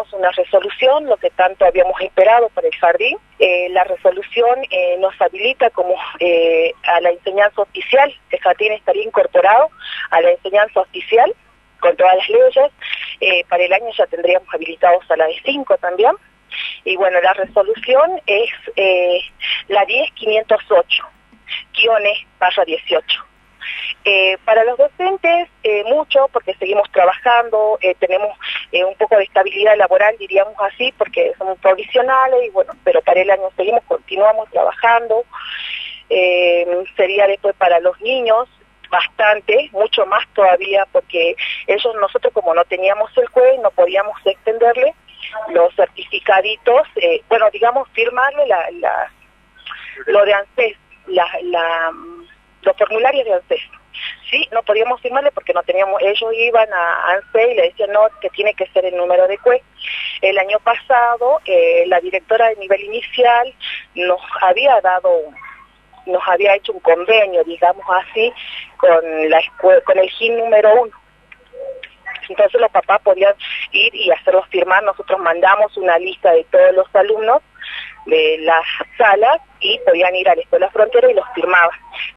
tenemos una resolución, lo que tanto habíamos esperado para el jardín. La resolución nos habilita como a la enseñanza oficial. El jardín estaría incorporado a la enseñanza oficial con todas las leyes. Para el año ya tendríamos habilitados a la de 5 también. Y bueno, la resolución es la 10.508-18. Para los docentes, mucho, porque seguimos trabajando, tenemos un poco de estabilidad laboral, diríamos así, porque somos provisionales, y bueno, pero para el año continuamos trabajando. Sería después para los niños, bastante, mucho más todavía, porque nosotros como no teníamos el juez, no podíamos extenderle los certificaditos, firmarle lo de ANSES, los formularios de ANSES. Sí, no podíamos firmarle porque no teníamos, ellos iban a ANSES y le decían no, que tiene que ser el número de CUE. El año pasado, la directora de nivel inicial nos había hecho un convenio, digamos así, con el GIN número 1. Entonces los papás podían ir y hacerlos firmar. Nosotros mandamos una lista de todos los alumnos de las salas y podían ir a la escuela frontera y los firmaban.